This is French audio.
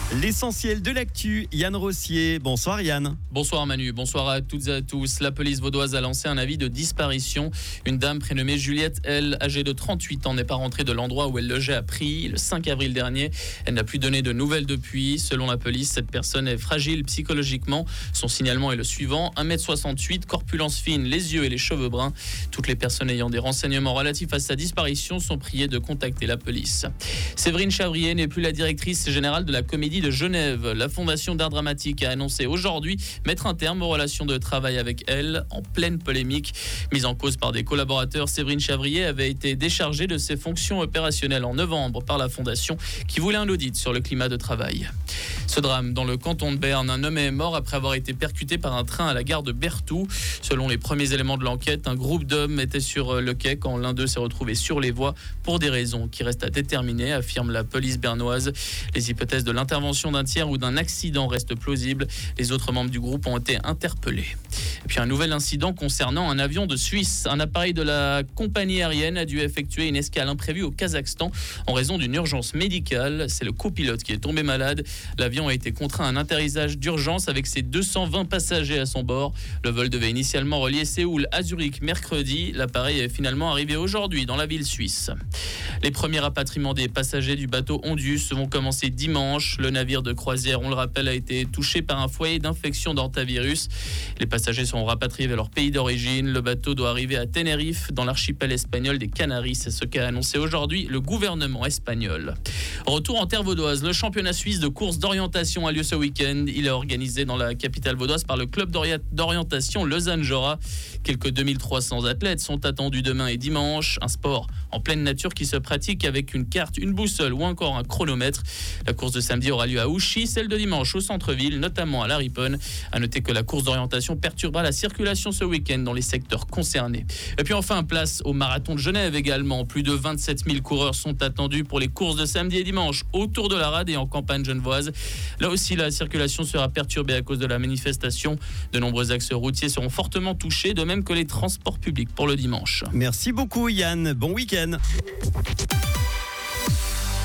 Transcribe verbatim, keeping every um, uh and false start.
L'essentiel de l'actu, Yann Rossier. Bonsoir Yann. Bonsoir Manu, bonsoir à toutes et à tous. La police vaudoise a lancé un avis de disparition. Une dame prénommée Juliette, elle, âgée de trente-huit ans, n'est pas rentrée de l'endroit où elle logeait à Prie le cinq avril dernier. Elle n'a plus donné de nouvelles depuis. Selon la police, cette personne est fragile psychologiquement. Son signalement est le suivant: un mètre soixante-huit, corpulence fine, les yeux et les cheveux bruns. Toutes les personnes ayant des renseignements relatifs à sa disparition sont priées de contacter la police. Séverine Chavrier n'est plus la directrice générale de la Comédie de Genève. La Fondation d'art dramatique a annoncé aujourd'hui mettre un terme aux relations de travail avec elle, en pleine polémique. Mise en cause par des collaborateurs, Séverine Chavrier avait été déchargée de ses fonctions opérationnelles en novembre par la Fondation qui voulait un audit sur le climat de travail. Ce drame dans le canton de Berne, un homme est mort après avoir été percuté par un train à la gare de Berthoud. Selon les premiers éléments de l'enquête, un groupe d'hommes était sur le quai quand l'un d'eux s'est retrouvé sur les voies pour des raisons qui restent à déterminer, affirme la police bernoise. Les hypothèses de l'intervention d'un tiers ou d'un accident restent plausibles. Les autres membres du groupe ont été interpellés. Et puis un nouvel incident concernant un avion de Suisse. Un appareil de la compagnie aérienne a dû effectuer une escale imprévue au Kazakhstan en raison d'une urgence médicale. C'est le copilote qui est tombé malade. L'avion a été contraint à un atterrissage d'urgence avec ses deux cent vingt passagers à son bord. Le vol devait initialement relier Séoul à Zurich mercredi. L'appareil est finalement arrivé aujourd'hui dans la ville suisse. Les premiers rapatriements des passagers du bateau Ondius vont commencer dimanche. Le navire de croisière, on le rappelle, a été touché par un foyer d'infection d'hantavirus. Les passagers sont rapatriés vers leur pays d'origine. Le bateau doit arriver à Tenerife, dans l'archipel espagnol des Canaries. C'est ce qu'a annoncé aujourd'hui le gouvernement espagnol. Retour en terre vaudoise. Le championnat suisse de course d'orientation a lieu ce week-end. Il est organisé dans la capitale vaudoise par le club d'orientation Lausanne-Jora. Quelques deux mille trois cents athlètes sont attendus demain et dimanche. Un sport en pleine nature qui se pratique avec une carte, une boussole ou encore un chronomètre. La course de samedi aura lieu à Ouchy, celle de dimanche au centre-ville, notamment à La Riponne. À noter que la course d'orientation perturbera la circulation ce week-end dans les secteurs concernés. Et puis enfin, place au marathon de Genève également. Plus de vingt-sept mille coureurs sont attendus pour les courses de samedi et dimanche autour de la rade et en campagne genevoise. Là aussi, la circulation sera perturbée à cause de la manifestation. De nombreux axes routiers seront fortement touchés, de même que les transports publics pour le dimanche. Merci beaucoup Yann, bon week-end.